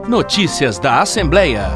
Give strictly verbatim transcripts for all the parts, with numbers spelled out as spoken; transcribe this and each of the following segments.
Notícias da Assembleia.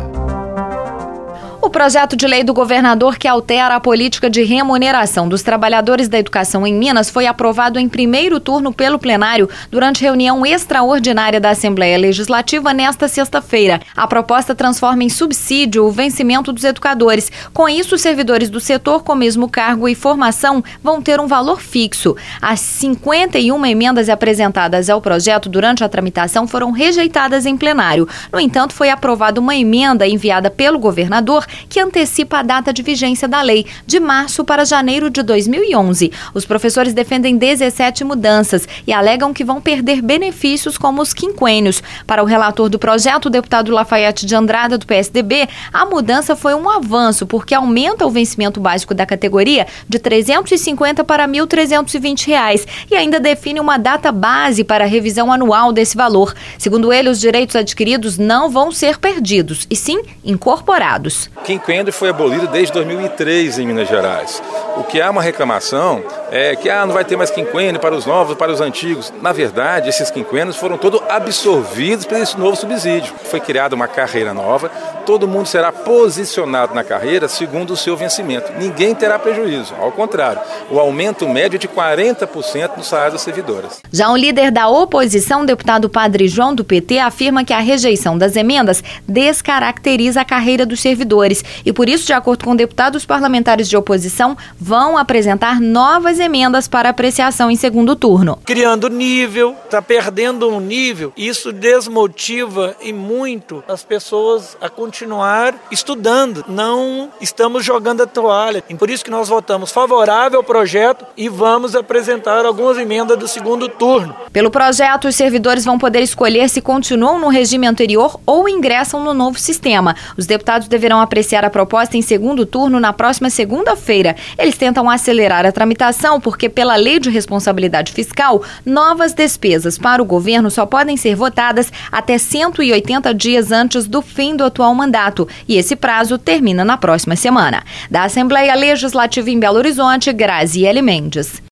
O projeto de lei do governador que altera a política de remuneração dos trabalhadores da educação em Minas foi aprovado em primeiro turno pelo plenário durante reunião extraordinária da Assembleia Legislativa nesta sexta-feira. A proposta transforma em subsídio o vencimento dos educadores. Com isso, os servidores do setor com o mesmo cargo e formação vão ter um valor fixo. As cinquenta e uma emendas apresentadas ao projeto durante a tramitação foram rejeitadas em plenário. No entanto, foi aprovada uma emenda enviada pelo governador que antecipa a data de vigência da lei, de março para janeiro de dois mil e onze. Os professores defendem dezessete mudanças e alegam que vão perder benefícios como os quinquênios. Para o relator do projeto, o deputado Lafayette de Andrada, do P S D B, a mudança foi um avanço, porque aumenta o vencimento básico da categoria de trezentos e cinquenta para mil trezentos e vinte reais e ainda define uma data base para a revisão anual desse valor. Segundo ele, os direitos adquiridos não vão ser perdidos, e sim incorporados. O quinquênio foi abolido desde dois mil e três em Minas Gerais. O que há uma reclamação é que ah, não vai ter mais quinquênio para os novos, para os antigos. Na verdade, esses quinquênios foram todos absorvidos por esse novo subsídio. Foi criada uma carreira nova, todo mundo será posicionado na carreira segundo o seu vencimento. Ninguém terá prejuízo, ao contrário, o aumento médio é de quarenta por cento no salário das servidoras. Já o líder da oposição, deputado Padre João, do P T, afirma que a rejeição das emendas descaracteriza a carreira dos servidores e, por isso, de acordo com deputados, os parlamentares de oposição vão apresentar novas emendas para apreciação em segundo turno. Criando nível, está perdendo um nível, isso desmotiva e muito as pessoas a continuar estudando. Não estamos jogando a toalha. E por isso que nós votamos favorável ao projeto e vamos apresentar algumas emendas do segundo turno. Pelo projeto, os servidores vão poder escolher se continuam no regime anterior ou ingressam no novo sistema. Os deputados deverão apreciar a proposta em segundo turno na próxima segunda-feira. Eles tentam acelerar a tramitação porque, pela Lei de Responsabilidade Fiscal, novas despesas para o governo só podem ser votadas até cento e oitenta dias antes do fim do atual mandato, e esse prazo termina na próxima semana. Da Assembleia Legislativa em Belo Horizonte, Graziele Mendes.